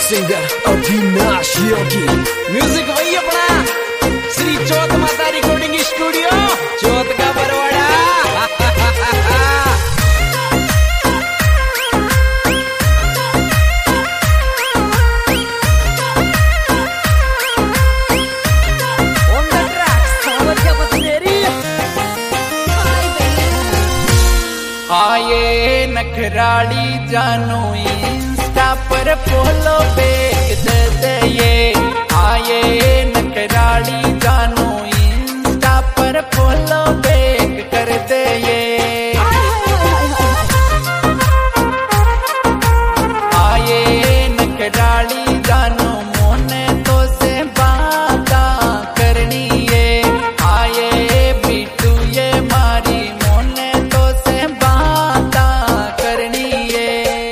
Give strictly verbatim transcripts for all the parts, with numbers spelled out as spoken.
Singer Avinash Yogi. Music वही अपना श्री चौथ माता रिकॉर्डिंग स्टूडियो चौथ का बरवाड़ा। आये नखराली जानू इंस्टा पर फॉलो बैक दे दे ये। आये नखराली जानू इंस्टा पर फॉलो बैक कर दे ये। आये नखराली जानू मोने तो से बाता करनी ये। आये बिटू ये मारी मोने तो से बाता करनी ये।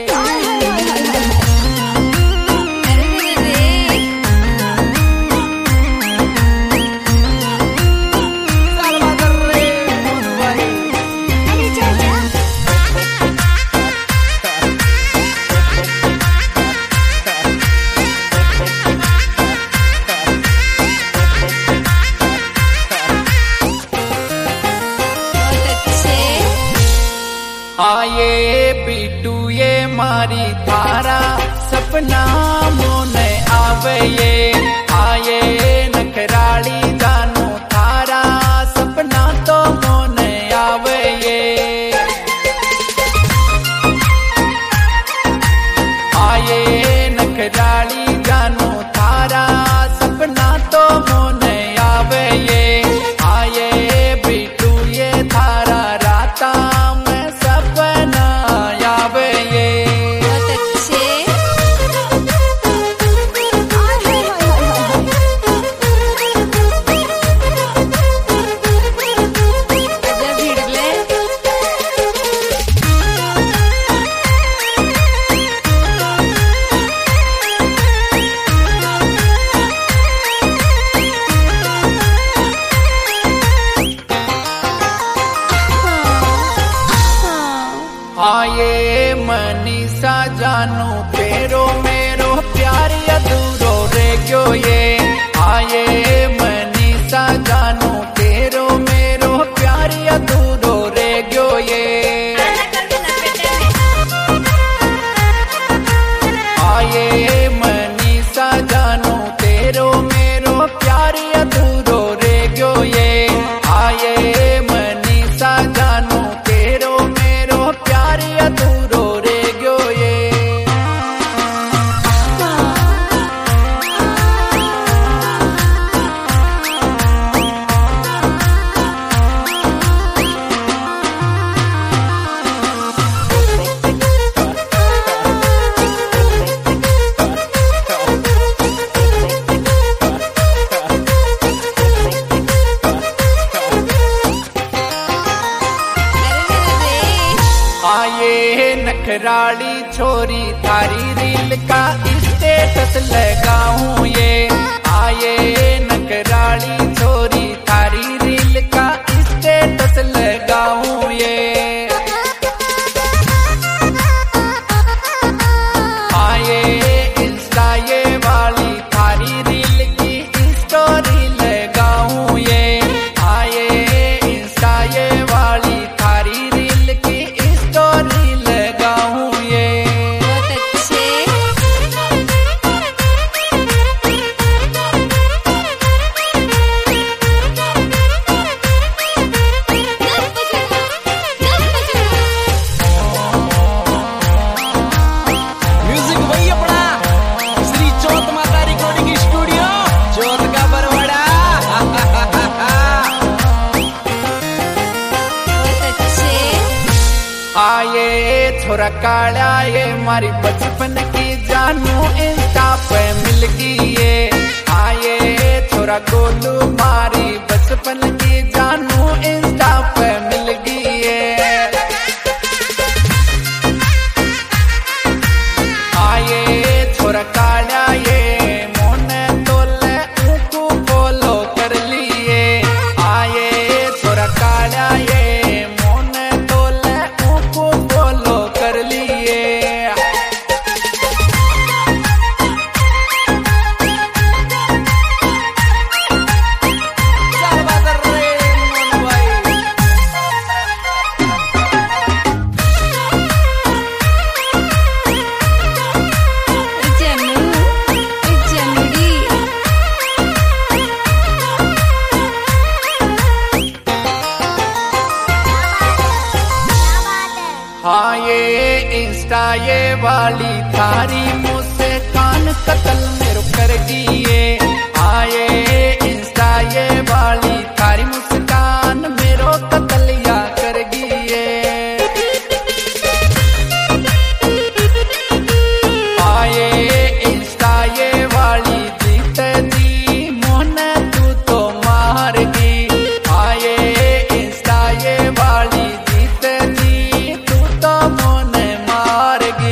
आये बिटू ये मारी थारा सपना मोने आवे ये। आये नखराली जानू थारा सपना तो मोने आवे ये। आये नखराली जानू थारा सपना तो मोने आवे ये। आये बिटू ये थारा राता आये मनीषा जानू तेरो मेरो प्यार अधूरो रे क्यों ये। आये मनीषा जानू तेरो मेरो प्यार अधूरो रे क्यों ये। आये मनीषा जानू तेरो मेरो प्यार अधूरो रे क्यों ये। आये मनीषा जानू तेरो मेरो प्यार अधूरो रे गयो ये। आये नखराली छोरी थारी रील का स्टेटस लगाऊं ये। आये नखराली छोरी थारी रील का स्टेटस लगाऊं ये। आये इंस्टा ये वाली थारी रील की स्टोरी लगाऊं ये। आये इंस्टा ये वाली थारी रील की स्टोरी लगाऊं ये। म्यूजिक वही अपना श्री चौथ माता रिकॉर्डिंग स्टूडियो चौथ का बरवाड़ा। आये छोरा काला ये मारी बचपन की जानू इंस्टा पे मिल गई ये। आये छोरा गोलू मारी बचपन की जानू इंस्टा पे मिल गई ये। आये छोरा काला ये मोने तोले ऊको फॉलो कर लिए। आये छोरा काला ये मोने तोले ऊको फॉलो कर लिए। वाली थारी मुझसे कान कतल मेरो कर दिए। आए इंस्टा ये वाली थारी मुस्कान मेरो कतल या कर दिए। आए इंस्टा ये वाली जीत दी मोहन तू तो मार दी। आए इंस्टा ये वाली जीत दी तू तो मोहन मार गी।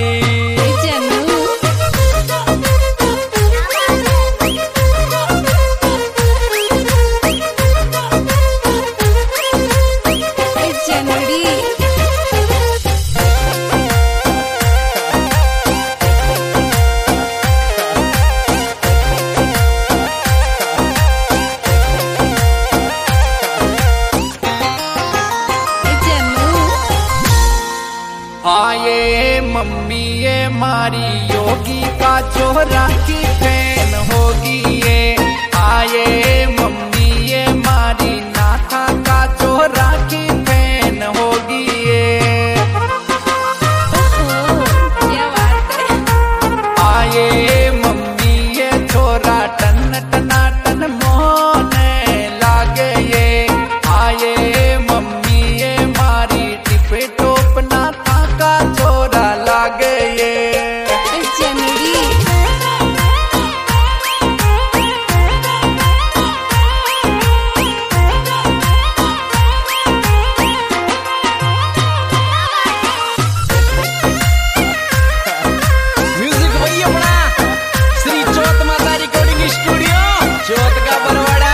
आए मम्मी ये मारी योगी का चोरा की फैन होगी ये। आए मम्मी ये मारी नाथा का चोरा की फैन होगी ये। क्या बात है। आए मम्मी ये छोरा टन टना टन मोहने लागे ये। आए मम्मी ये मारी टिपे टोप नाथा का छोरा लागे ये। म्यूजिक वही अपना श्री चौथ माता रिकॉर्डिंग स्टूडियो चौथ का बरवाड़ा।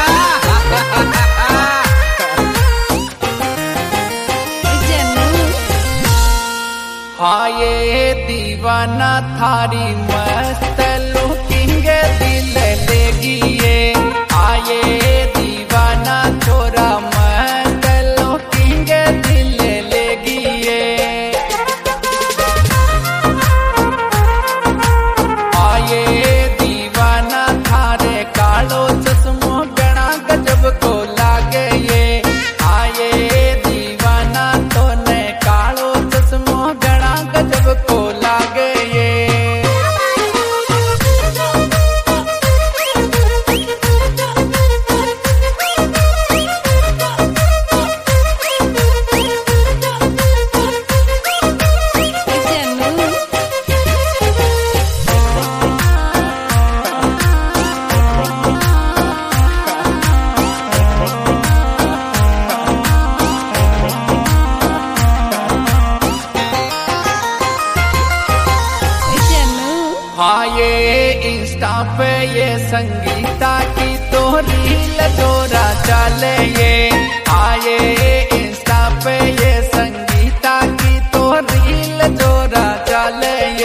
हाँ ये दीवाना थारी मस्त लुकिंग दिल लेगी ये। आए दीवाना छोरा मस्त लुकिंग दिल लेगी ये। आए दीवाना थारे कालो चश्मो गणा गजब को लागे ये। आए दीवाना तो ने कालो चश्मो गणा गजब को लागे ये। हाँ ये इंस्टा पे ये संगीता की तो रील जोरा चले ये। आए इंस्टा पे ये संगीता की तो रील जोरा चले ये।